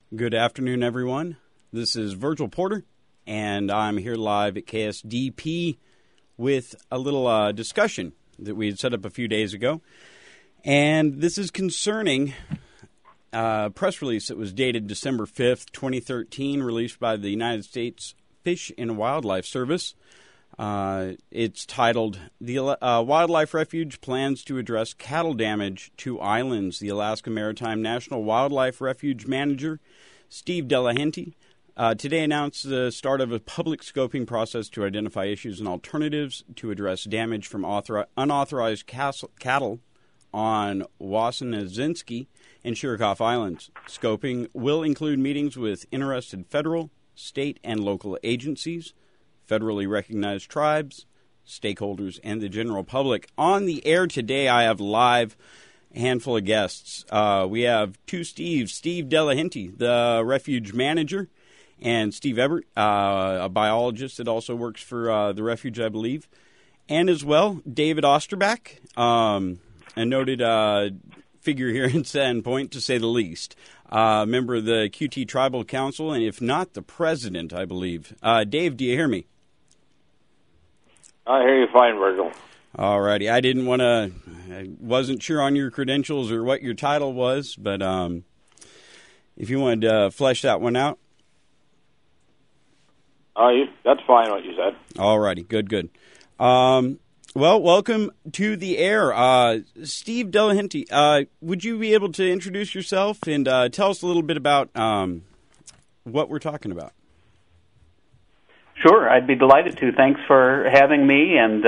Good afternoon, everyone. This is Virgil Porter, and I'm here live at KSDP with a little discussion that we had set up a few days ago. And this is concerning a press release that was dated December 5th, 2013, released by the United States Fish and Wildlife Service. It's titled, "The Wildlife Refuge Plans to Address Cattle Damage to Islands." The Alaska Maritime National Wildlife Refuge Manager, Steve Delahanty, today announced the start of a public scoping process to identify issues and alternatives to address damage from unauthorized cattle on Wasanazinski and Chirikov Islands. Scoping will include meetings with interested federal, state, and local agencies, federally recognized tribes, stakeholders, and the general public. On the air today, I have live a handful of guests. We have two Steves, Steve Delahanty, the refuge manager, and Steve Ebert, a biologist that also works for the refuge, I believe, and as well, David Osterbach, a noted figure here in Sandpoint, to say the least. Member of the QT Tribal Council, and if not, the president, I believe. Dave, do you hear me? I hear you fine, Virgil. All righty. I wasn't sure on your credentials or what your title was, but if you wanted to flesh that one out. That's fine what you said. All righty. Good. Well, welcome to the air. Steve Delahanty, would you be able to introduce yourself and tell us a little bit about what we're talking about? Sure, I'd be delighted to. Thanks for having me and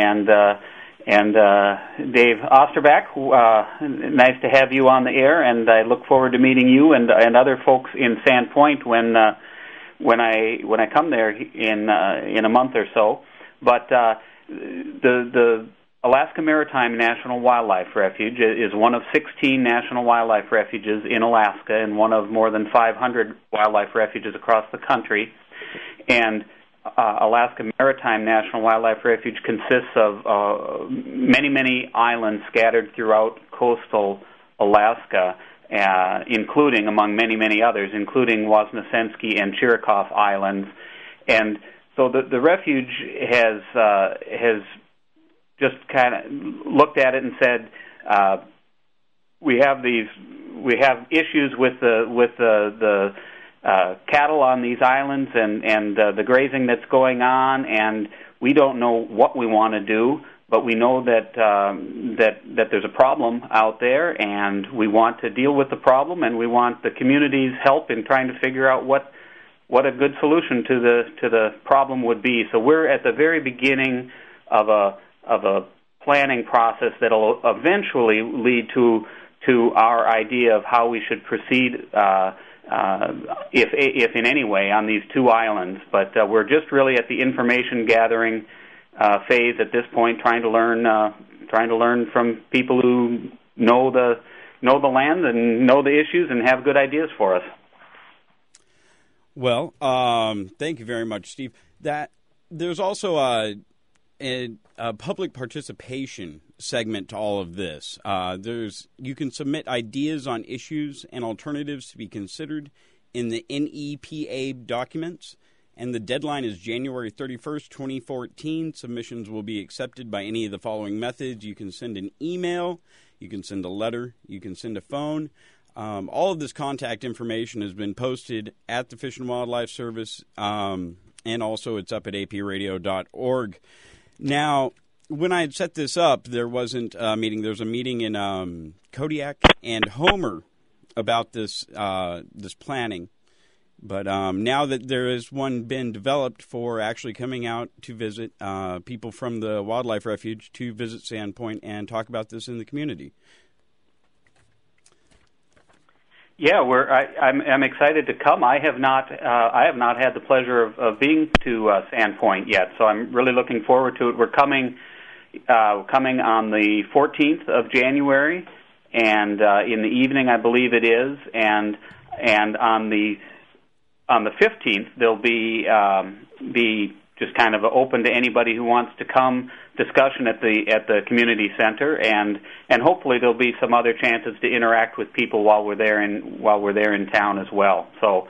Dave Osterbach. Nice to have you on the air, and I look forward to meeting you and other folks in Sandpoint when I come there in a month or so. But the Alaska Maritime National Wildlife Refuge is one of 16 national wildlife refuges in Alaska and one of more than 500 wildlife refuges across the country. And Alaska Maritime National Wildlife Refuge consists of many islands scattered throughout coastal Alaska, including, among many others, including Wasanazinski and Chirikov Islands. And so the refuge has just kind of looked at it and said, we have issues with the cattle on these islands and the grazing that's going on, and we don't know what we want to do, but we know that there's a problem out there, and we want to deal with the problem, and we want the community's help in trying to figure out what a good solution to the problem would be. So we're at the very beginning of a planning process that'll eventually lead to our idea of how we should proceed, if in any way, on these two islands. But we're just really at the information gathering phase at this point, trying to learn from people who know the land and know the issues and have good ideas for us. Well, thank you very much, Steve. There's also a public participation segment to all of this. You can submit ideas on issues and alternatives to be considered in the NEPA documents, and the deadline is January 31st, 2014. Submissions will be accepted by any of the following methods. You can send an email, you can send a letter, you can send a phone. All of this contact information has been posted at the Fish and Wildlife Service, and also it's up at apradio.org. Now, when I had set this up, there wasn't a meeting. There was a meeting in Kodiak and Homer about this planning. But now that there is one been developed for actually coming out to visit people from the Wildlife Refuge to visit Sandpoint and talk about this in the community. Yeah, I'm excited to come. I have not had the pleasure of being to Sandpoint yet, so I'm really looking forward to it. We're coming on the 14th of January, and in the evening, I believe it is, and on the 15th, there'll be just kind of open to anybody who wants to come discussion at the community center, and hopefully there'll be some other chances to interact with people while we're there in town as well. So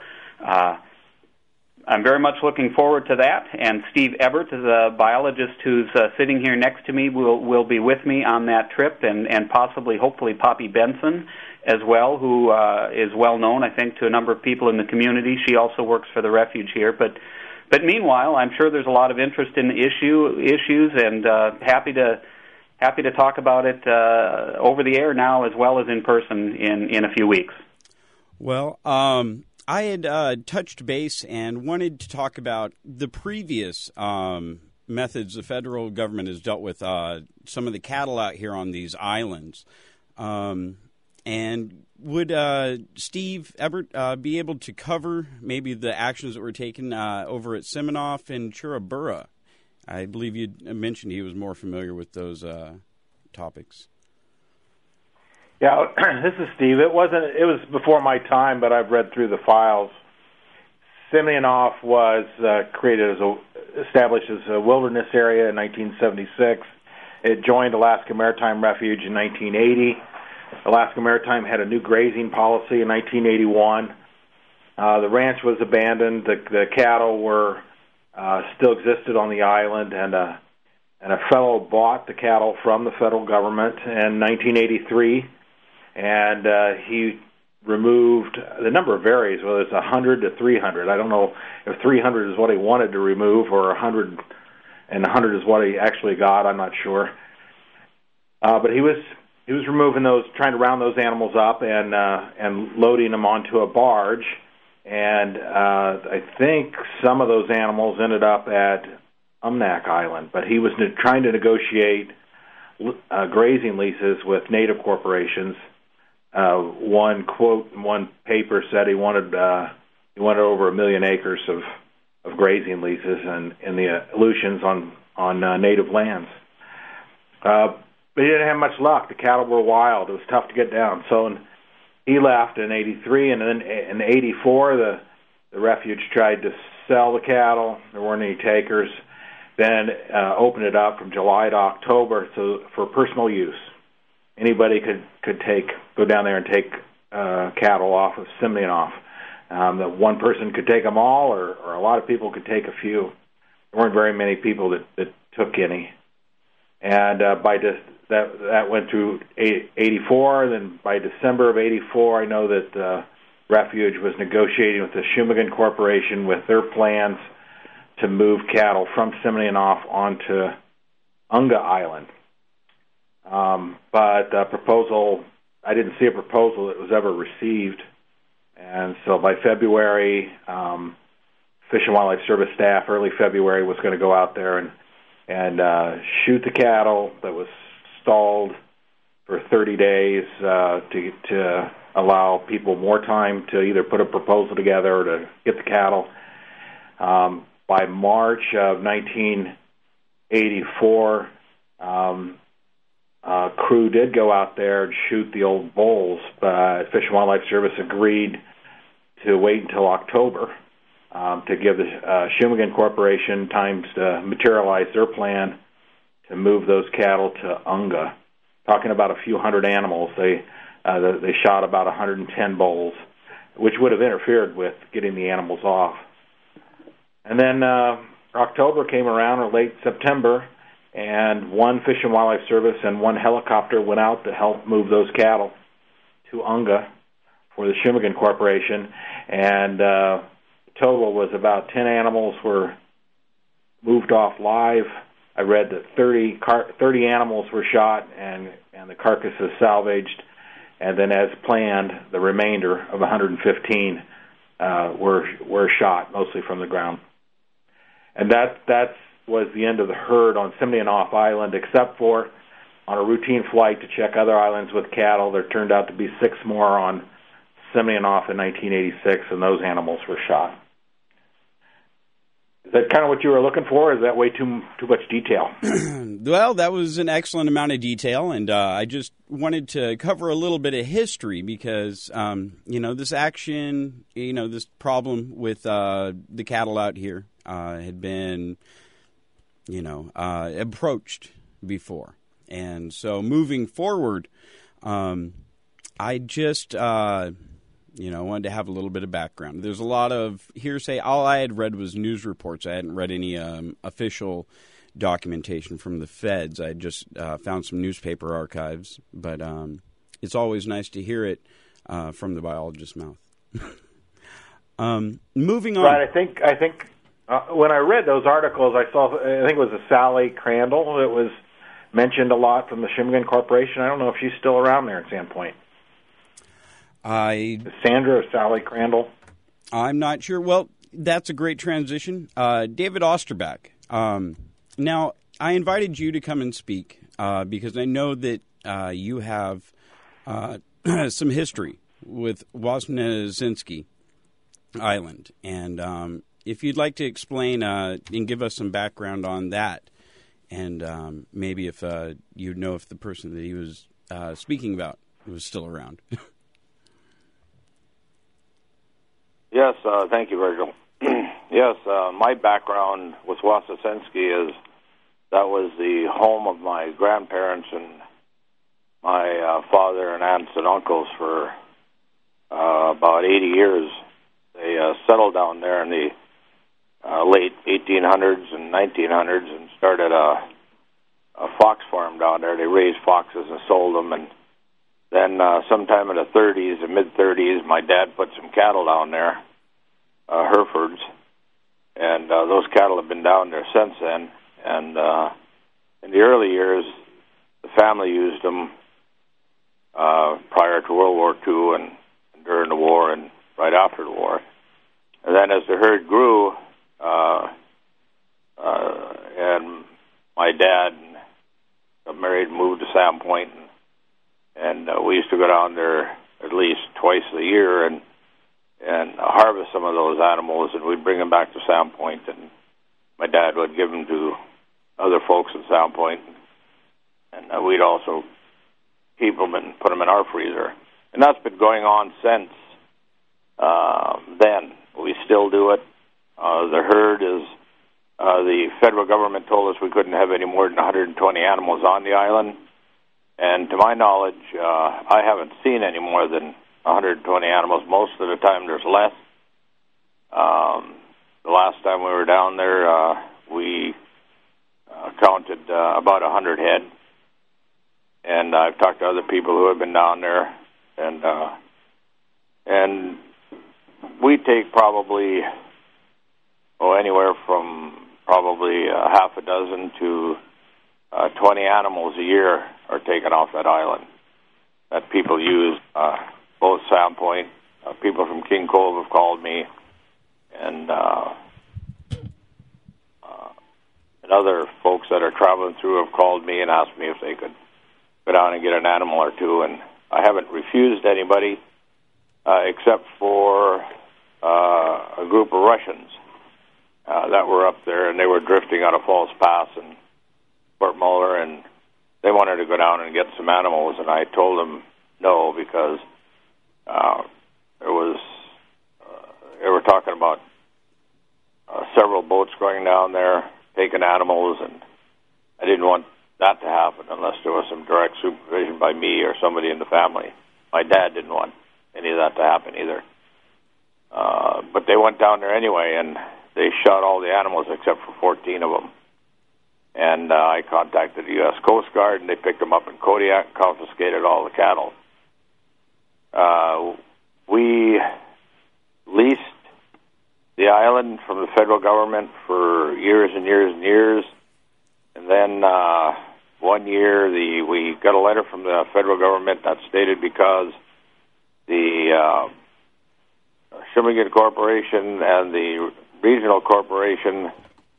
I'm very much looking forward to that. And Steve Ebert, the biologist who's sitting here next to me, will be with me on that trip, and hopefully Poppy Benson as well, who is well known, I think, to a number of people in the community. She also works for the refuge here, but meanwhile, I'm sure there's a lot of interest in the issues, and happy to talk about it over the air now as well as in person in a few weeks. Well, I had touched base and wanted to talk about the previous methods the federal government has dealt with some of the cattle out here on these islands. And would Steve Ebert be able to cover maybe the actions that were taken over at Siminoff and Churrabura? I believe you mentioned he was more familiar with those topics. Yeah, this is Steve. It was before my time, but I've read through the files. Siminoff was established as a wilderness area in 1976. It joined Alaska Maritime Refuge in 1980. Alaska Maritime had a new grazing policy in 1981. The ranch was abandoned. The cattle were still existed on the island, and a fellow bought the cattle from the federal government in 1983, and he removed, the number varies, whether it's 100 to 300. I don't know if 300 is what he wanted to remove or 100 and 100 is what he actually got. I'm not sure. But he was removing those, trying to round those animals up and loading them onto a barge. And I think some of those animals ended up at Umnak Island. But he was trying to negotiate grazing leases with native corporations. One quote in one paper said he wanted over 1 million acres of grazing leases and in the Aleutians on native lands. But he didn't have much luck. The cattle were wild. It was tough to get down. So he left in 83, and then in 84, the refuge tried to sell the cattle. There weren't any takers. Then opened it up from July to October for personal use. Anybody could go down there and take cattle off of Siminoff. That one person could take them all, or a lot of people could take a few. There weren't very many people that took any. And that went through 84. Then by December of 84, I know that the refuge was negotiating with the Shumagon Corporation with their plans to move cattle from Siminoff onto Unga Island. But the proposal, I didn't see a proposal that was ever received. And so by February, Fish and Wildlife Service staff, early February, was going to go out there and shoot the cattle that was stalled for 30 days to allow people more time to either put a proposal together or to get the cattle. By March of 1984, crew did go out there and shoot the old bulls, but Fish and Wildlife Service agreed to wait until October to give the Shumagon Corporation time to materialize their plan to move those cattle to Unga. Talking about a few hundred animals, they shot about 110 bulls, which would have interfered with getting the animals off. And then October came around, or late September, and one Fish and Wildlife Service and one helicopter went out to help move those cattle to Unga for the Shumagon Corporation. And the total was about 10 animals were moved off live. I read that 30 animals were shot and the carcasses salvaged. And then as planned, the remainder of 115 were shot, mostly from the ground. And that was the end of the herd on Siminoff Island, except for on a routine flight to check other islands with cattle. There turned out to be 6 more on Siminoff in 1986, and those animals were shot. Is that kind of what you were looking for, or is that way too much detail? Well, that was an excellent amount of detail, and I just wanted to cover a little bit of history because, this action, this problem with the cattle out here had been, approached before. And so moving forward, I just, wanted to have a little bit of background. There's a lot of hearsay. All I had read was news reports. I hadn't read any official documentation from the feds. I just found some newspaper archives. But it's always nice to hear it from the biologist's mouth. Moving on. Right, I think when I read those articles, I think it was a Sally Crandall that was mentioned a lot from the Shimmigan Corporation. I don't know if she's still around there in Sandpoint. Sandra or Sally Crandall? I'm not sure. Well, that's a great transition. David Osterback. Now, I invited you to come and speak because I know that you have some history with Wasnazinski Island. And if you'd like to explain and give us some background on that, and maybe if you'd know if the person that he was speaking about was still around. Yes, thank you, Virgil. Yes, my background with Wasasinski is that was the home of my grandparents and my father and aunts and uncles for about 80 years. They settled down there in the late 1800s and 1900s and started a fox farm down there. They raised foxes and sold them, and then sometime in the 30s and mid-30s, my dad put some cattle down there, Herefords, and those cattle have been down there since then. And in the early years, the family used them prior to World War II and during the war and right after the war. And then as the herd grew, and my dad got married and moved to Sandpoint, and we used to go down there at least twice a year and harvest some of those animals, and we'd bring them back to Sandpoint, and my dad would give them to other folks in Sandpoint, and we'd also keep them and put them in our freezer. And that's been going on since then. We still do it. The herd is, the federal government told us we couldn't have any more than 120 animals on the island. And to my knowledge, I haven't seen any more than 120 animals. Most of the time there's less. The last time we were down there, we counted about 100 head. And I've talked to other people who have been down there. And we take probably, anywhere from probably half a dozen to 20 animals a year are taken off that island that people use. Both Sandpoint, people from King Cove have called me, and other folks that are traveling through have called me and asked me if they could go down and get an animal or two. And I haven't refused anybody except for a group of Russians that were up there, and they were drifting out of Falls Pass and Fort Muller, and they wanted to go down and get some animals, and I told them no, because they were talking about several boats going down there, taking animals, and I didn't want that to happen unless there was some direct supervision by me or somebody in the family. My dad didn't want any of that to happen either. But they went down there anyway, and they shot all the animals except for 14 of them. And I contacted the U.S. Coast Guard, and they picked them up in Kodiak and confiscated all the cattle. We leased the island from the federal government for years and years and years. And then one year we got a letter from the federal government that stated because the Shimmigan Corporation and the regional corporation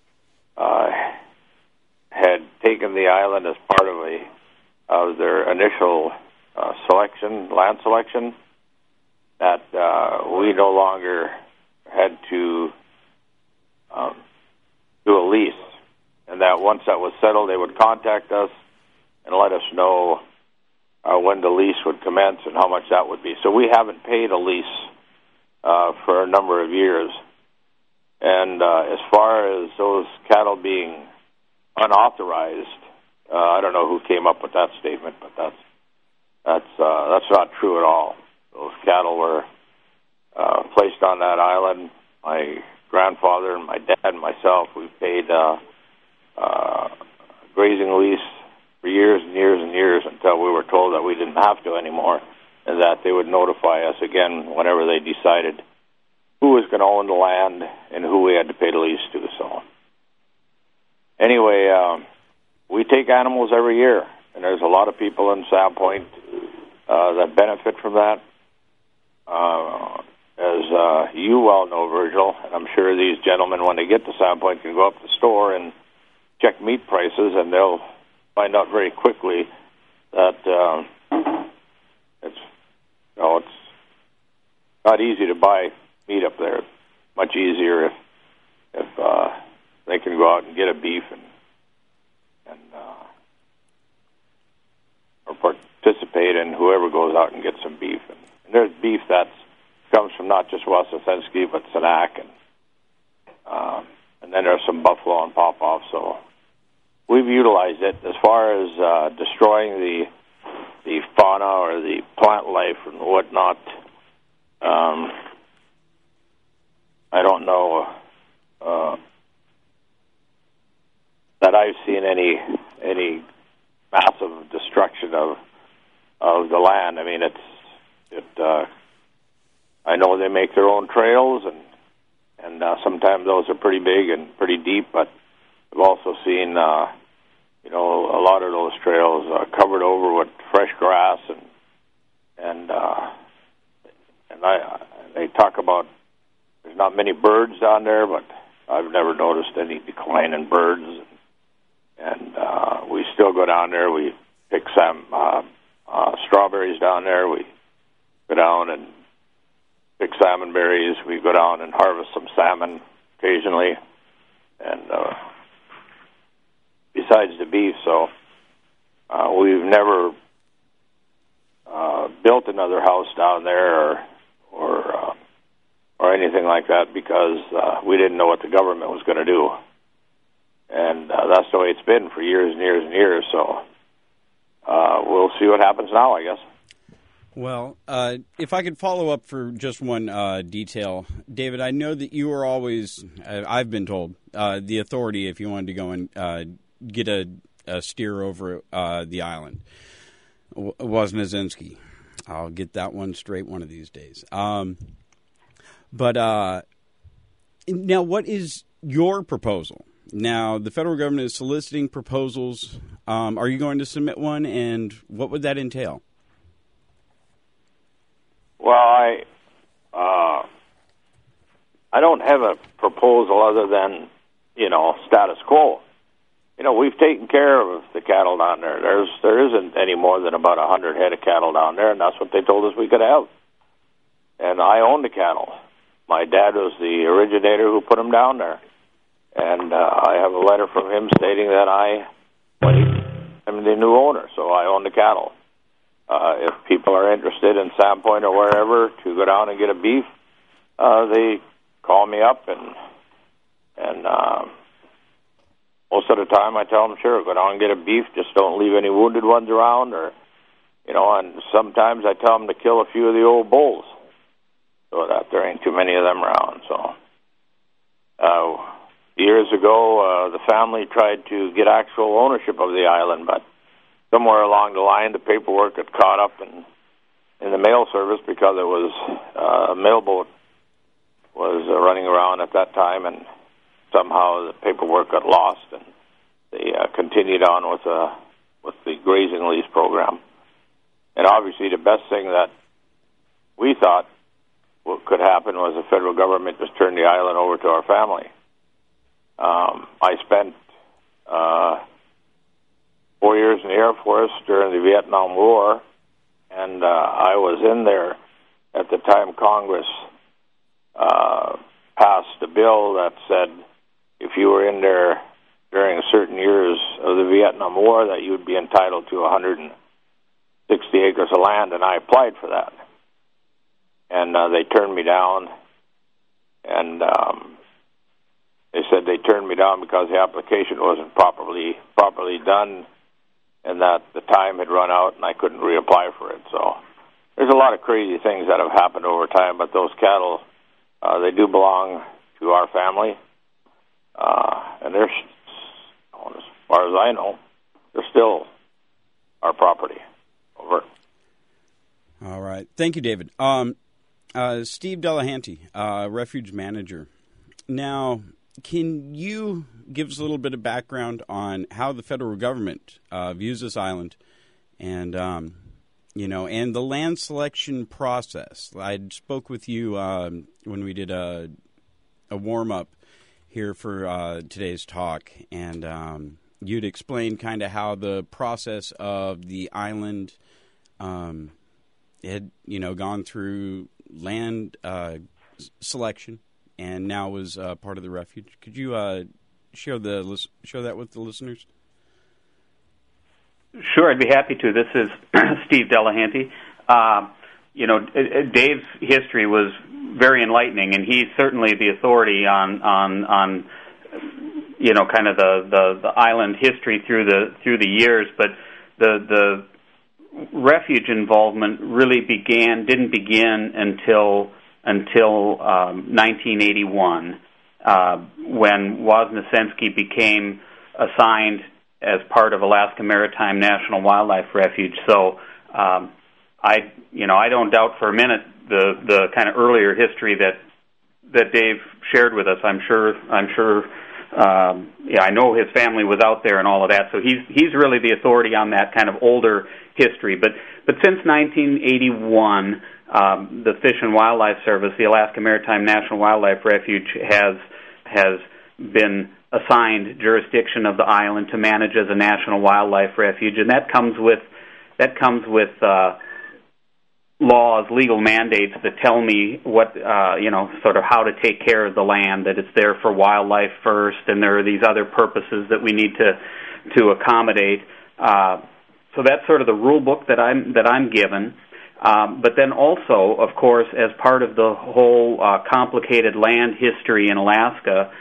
had taken the island as part of their initial land selection, that we no longer had to do a lease, and that once that was settled, they would contact us and let us know when the lease would commence and how much that would be. So we haven't paid a lease for a number of years. And as far as those cattle being unauthorized I don't know who came up with that statement, but that's not true at all. Those cattle were placed on that island. My grandfather and my dad and myself, we paid grazing lease for years and years and years until we were told that we didn't have to anymore, and that they would notify us again whenever they decided who was going to own the land and who we had to pay the lease to. So anyway, we take animals every year, and there's a lot of people in Sandpoint that benefit from that. As you well know, Virgil, and I'm sure these gentlemen, when they get to Sandpoint, can go up to the store and check meat prices, and they'll find out very quickly that it's not easy to buy meat up there. Much easier if they can go out and get a beef and or participate in whoever goes out and gets some beef. And there's beef that comes from not just Wassachensky, but Sanak, and then there's some buffalo and pop-off. So we've utilized it. As far as destroying the fauna or the plant life and whatnot, I don't know that I've seen any massive destruction of the land. I mean, I know they make their own trails, and sometimes those are pretty big and pretty deep, but I've also seen a lot of those trails covered over with fresh grass, and they talk about there's not many birds down there, but I've never noticed any decline in birds, and we still go down there. We pick some strawberries down there. We go down and pick salmon berries. We go down and harvest some salmon occasionally, and besides the beef. So we've never built another house down there or anything like that because we didn't know what the government was going to do. And that's the way it's been for years and years and years. So we'll see what happens now, I guess. Well, if I could follow up for just one detail. David, I know that you were always, I've been told, the authority if you wanted to go and get a steer over the island. Wassachensky. I'll get that one straight one of these days. But now what is your proposal? Now, the federal government is soliciting proposals. Are you going to submit one, and what would that entail? Well, I don't have a proposal other than, status quo. We've taken care of the cattle down there. There isn't any more than about 100 head of cattle down there, and that's what they told us we could have. And I own the cattle. My dad was the originator who put them down there. And I have a letter from him stating that I'm the new owner, so I own the cattle. If people are interested in Sandpoint or wherever to go down and get a beef, they call me up, and most of the time I tell them, sure, go down and get a beef, just don't leave any wounded ones around, and sometimes I tell them to kill a few of the old bulls so that there ain't too many of them around. So years ago, the family tried to get actual ownership of the island, but somewhere along the line, the paperwork got caught up in the mail service because it was a mailboat was running around at that time, and somehow the paperwork got lost, and they continued on with the grazing lease program. And obviously, the best thing that we thought what could happen was the federal government just turned the island over to our family. I spent 4 years in the Air Force during the Vietnam War, and I was in there at the time Congress passed a bill that said if you were in there during certain years of the Vietnam War that you would be entitled to 160 acres of land, and I applied for that. And they turned me down, and they said they turned me down because the application wasn't properly done and that the time had run out and I couldn't reapply for it. So there's a lot of crazy things that have happened over time, but those cattle, they do belong to our family, and they're, as far as I know, they're still our property. Over. All right. Thank you, David. Steve Delahanty, refuge manager. Now, can you give us a little bit of background on how the federal government views this island and, and the land selection process? I spoke with you when we did a warm-up here for today's talk, and you'd explained kind of how the process of the island had, gone through land selection and now was part of the refuge. Could you share that with the listeners? Sure, I'd be happy to. This is Steve Delahanty. Dave's history was very enlightening, and he's certainly the authority on kind of the island history through the years. But the refuge involvement really didn't begin until 1981, when Wosnesensky became assigned as part of Alaska Maritime National Wildlife Refuge. So I don't doubt for a minute the kind of earlier history that Dave shared with us. I'm sure. I know his family was out there and all of that. So he's really the authority on that kind of older history. But since 1981, the Fish and Wildlife Service, the Alaska Maritime National Wildlife Refuge, has been assigned jurisdiction of the island to manage as a national wildlife refuge, and that comes with laws, legal mandates that tell me what sort of how to take care of the land, that it's there for wildlife first, and there are these other purposes that we need to accommodate. So that's sort of the rule book that I'm given. But then also, of course, as part of the whole complicated land history in Alaska,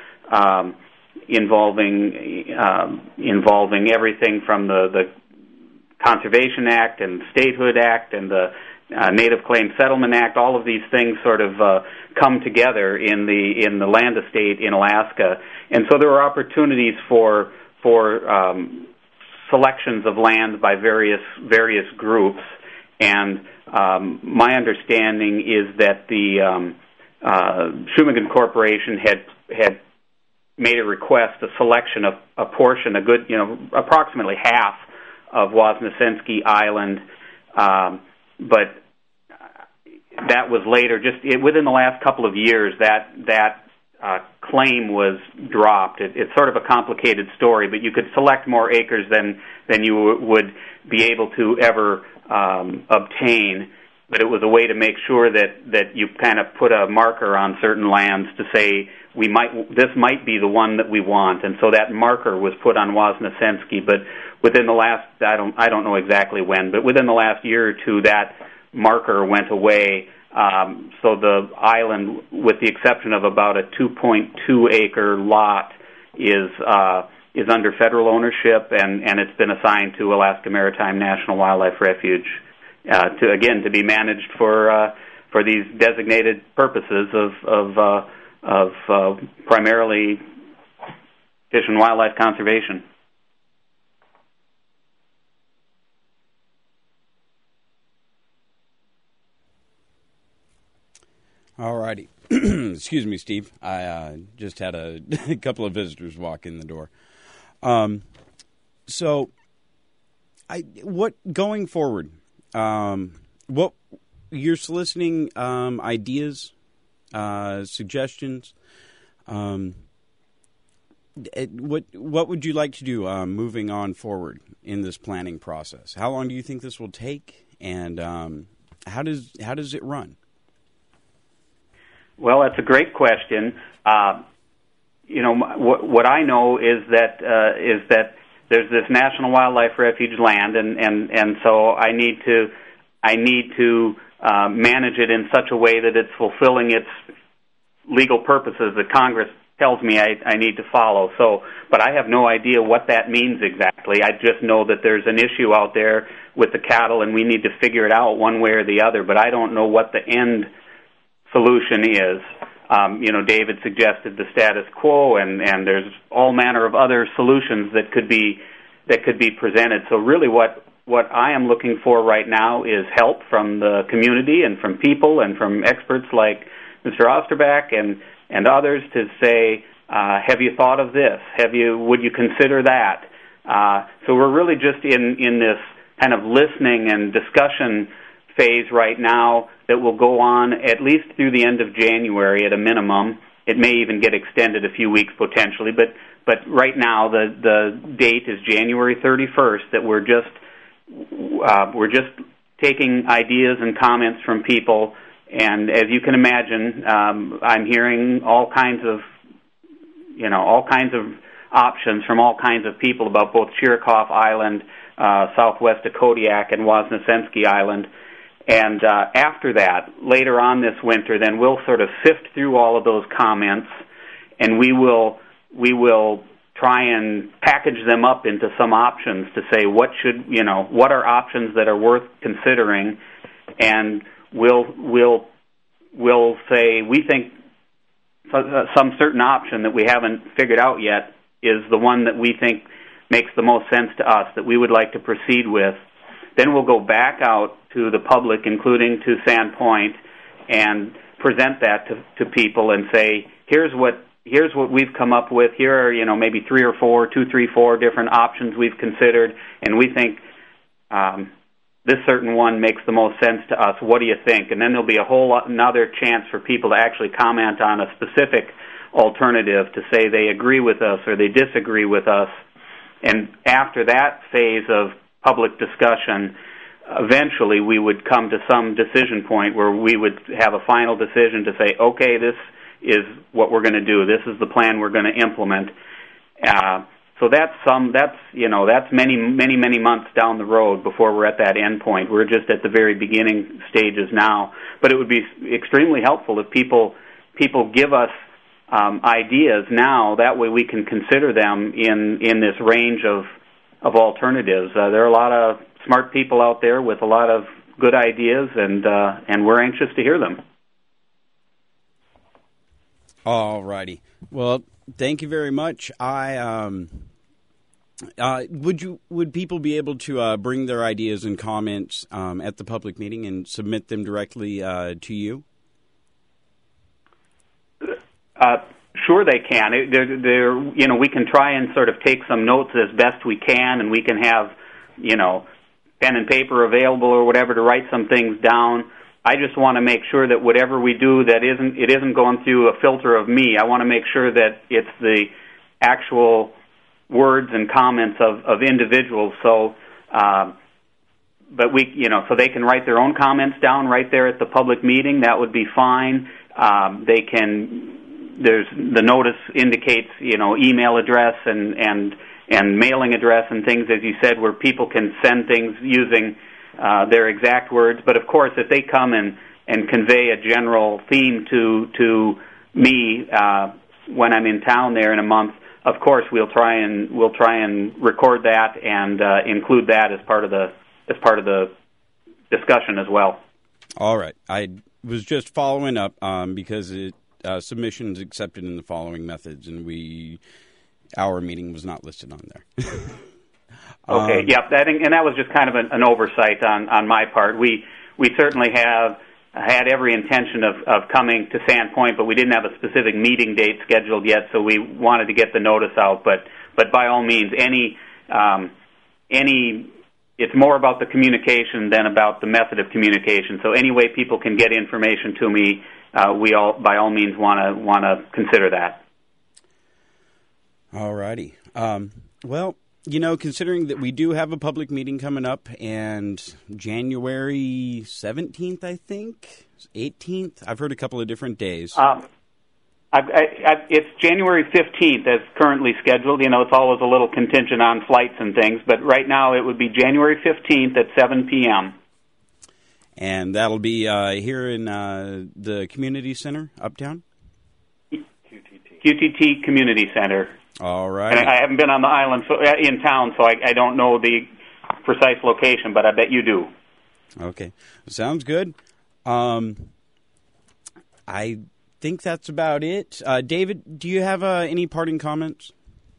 involving everything from the Conservation Act and Statehood Act and the Native Claims Settlement Act, all of these things sort of come together in the land estate in Alaska, and so there are opportunities for selections of land by various groups. And my understanding is that the Shumagon Corporation had made a request, a selection of a portion, approximately half of Wosnesensky Island, but that was later, within the last couple of years, that claim was dropped. It's sort of a complicated story, but you could select more acres than you would be able to ever obtain. But it was a way to make sure that you kind of put a marker on certain lands to say this might be the one that we want, and so that marker was put on Wosnesensky. But within the last, I don't know exactly when, but within the last year or two, that marker went away. So the island, with the exception of about a 2.2 acre lot, is under federal ownership, and it's been assigned to Alaska Maritime National Wildlife Refuge to be managed for these designated purposes of primarily fish and wildlife conservation. All righty. Excuse me, Steve. I just had a couple of visitors walk in the door. So, what going forward? What you're soliciting ideas, suggestions. What would you like to do moving on forward in this planning process? How long do you think this will take, and how does it run? Well, that's a great question. What I know is that there's this National Wildlife Refuge land, and so I need to manage it in such a way that it's fulfilling its legal purposes that Congress tells me I need to follow. So, but I have no idea what that means exactly. I just know that there's an issue out there with the cattle, and we need to figure it out one way or the other. But I don't know what the end solution is. David suggested the status quo, and there's all manner of other solutions that could be presented. So really, what I am looking for right now is help from the community and from people and from experts like Mr. Osterbach and others to say, have you thought of this? Would you consider that? So we're really just in this kind of listening and discussion phase right now that will go on at least through the end of January at a minimum. It may even get extended a few weeks potentially, but right now the date is January 31st. That we're just taking ideas and comments from people. And as you can imagine, I'm hearing all kinds of options from all kinds of people about both Chirikov Island, southwest of Kodiak, and Woznesensky Island. And after that, later on this winter, then we'll sort of sift through all of those comments, and we will try and package them up into some options to say what are options that are worth considering, and we'll say we think some certain option that we haven't figured out yet is the one that we think makes the most sense to us, that we would like to proceed with. Then we'll go back out to the public, including to Sandpoint, and present that to people and say, here's what we've come up with. Here are maybe 3 or 4 different options we've considered, and we think this certain one makes the most sense to us. What do you think? And then there'll be another chance for people to actually comment on a specific alternative, to say they agree with us or they disagree with us. And after that phase of public discussion, eventually we would come to some decision point where we would have a final decision to say, okay, this is what we're going to do. This is the plan we're going to implement. So that's many months down the road before we're at that end point. We're just at the very beginning stages now. But it would be extremely helpful if people give us ideas now. That way we can consider them in this range of alternatives. There are a lot of smart people out there with a lot of good ideas, and we're anxious to hear them. All righty. Well, thank you very much. Would people be able to bring their ideas and comments at the public meeting and submit them directly to you? Sure, they can. We can try and sort of take some notes as best we can, and we can have, pen and paper available or whatever to write some things down. I just want to make sure that whatever we do, it isn't going through a filter of me. I want to make sure that it's the actual words and comments of individuals. So, but so they can write their own comments down right there at the public meeting. That would be fine. They can. The notice indicates, email address and mailing address and things, as you said, where people can send things using their exact words. But of course, if they come and convey a general theme to me when I'm in town there in a month, of course we'll try and record that and include that as part of the discussion as well. All right, I was just following up because submissions accepted in the following methods, and our meeting was not listed on there. Okay, yep, that was just kind of an oversight on my part. We certainly have had every intention of coming to Sandpoint, but we didn't have a specific meeting date scheduled yet, so we wanted to get the notice out. But by all means, it's more about the communication than about the method of communication. So any way people can get information to me, we all by all means want to consider that. All righty. Well, considering that we do have a public meeting coming up, and January 17th, I think, 18th, I've heard a couple of different days. It's January 15th as currently scheduled. It's always a little contingent on flights and things, but right now it would be January 15th at 7 p.m. And that'll be here in the community center uptown? QTT. QTT Community Center. All right. And I haven't been on the island in town, so I don't know the precise location, but I bet you do. Okay. Sounds good. I think that's about it. David, do you have any parting comments?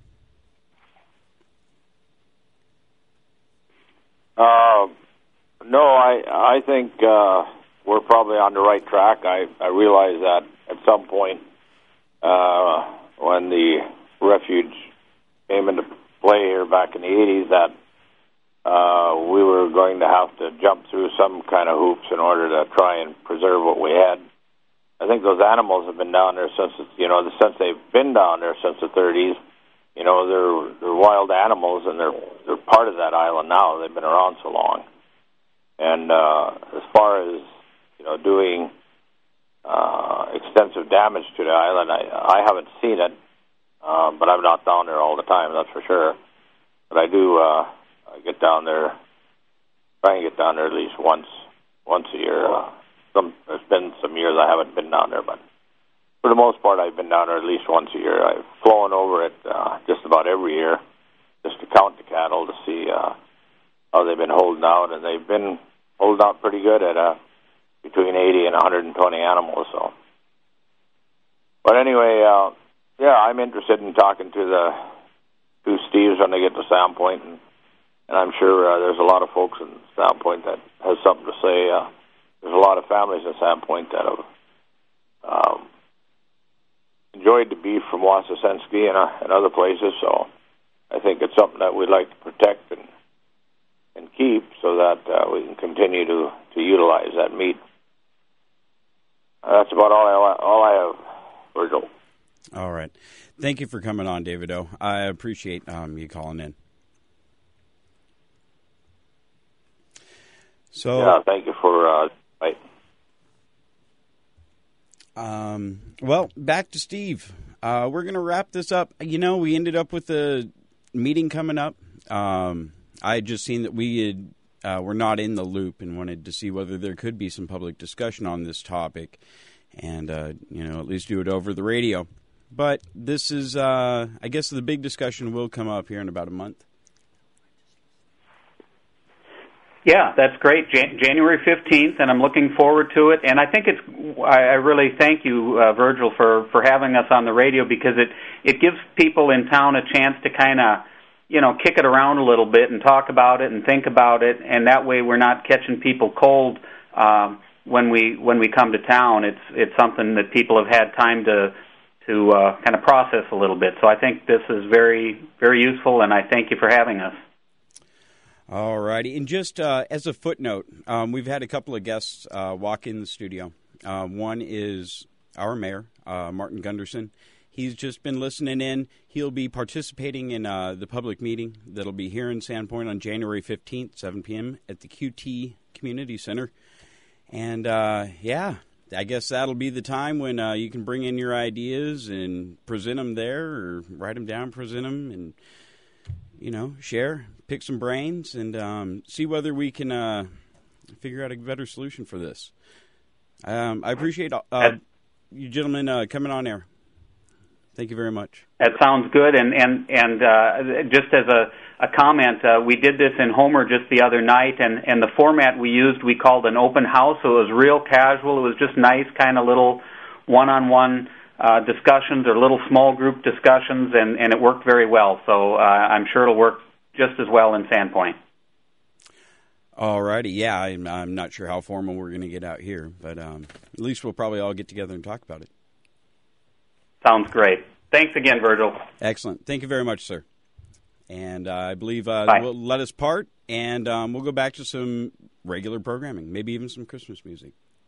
No, I think we're probably on the right track. I realize that at some point when the refuge came into play here back in the 80s that we were going to have to jump through some kind of hoops in order to try and preserve what we had. I think those animals have been down there since they've been down there since the 30s. You know, they're wild animals, and they're part of that island now. They've been around so long. And as far as doing extensive damage to the island, I haven't seen it, but I'm not down there all the time, that's for sure. But I do get down there, try and get down there at least once a year. There's been some years I haven't been down there, but for the most part, I've been down there at least once a year. I've flown over it just about every year just to count the cattle to see how they've been holding out, and they've been holding out pretty good at between 80 and 120 animals. So, but anyway, I'm interested in talking to the two Steves when they get to Sandpoint, and I'm sure there's a lot of folks in Sandpoint that has something to say. There's a lot of families in Sandpoint that have enjoyed the beef from Wassesensky and other places, so I think it's something that we'd like to protect and keep so that we can continue to utilize that meat. That's about all I have, Virgil. All right. Thank you for coming on, David O. I appreciate you calling in. So, yeah, thank you for well, back to Steve. We're going to wrap this up. We ended up with a meeting coming up. I had just seen that we were not in the loop and wanted to see whether there could be some public discussion on this topic and, at least do it over the radio. But this is, I guess the big discussion will come up here in about a month. Yeah, that's great. January 15th, and I'm looking forward to it. And I think I really thank you, Virgil, for having us on the radio, because it gives people in town a chance to kind of, kick it around a little bit and talk about it and think about it, and that way we're not catching people cold when we come to town. It's something that people have had time to kind of process a little bit. So I think this is very, very useful, and I thank you for having us. All righty. And just as a footnote, we've had a couple of guests walk in the studio. One is our mayor, Martin Gunderson. He's just been listening in. He'll be participating in the public meeting that'll be here in Sandpoint on January 15th, 7 p.m. at the QT Community Center. And, I guess that'll be the time when you can bring in your ideas and present them there, or write them down, present them, and, share, pick some brains, and see whether we can figure out a better solution for this. I appreciate you gentlemen coming on air. Thank you very much. That sounds good. And just as a comment, we did this in Homer just the other night, and the format we used we called an open house, so it was real casual. It was just nice, kind of little one-on-one discussions or little small group discussions, and it worked very well. So I'm sure it'll work just as well in Sandpoint. All righty. Yeah, I'm not sure how formal we're going to get out here, but at least we'll probably all get together and talk about it. Sounds great. Thanks again, Virgil. Excellent. Thank you very much, sir. And I believe we'll let us part, and we'll go back to some regular programming, maybe even some Christmas music.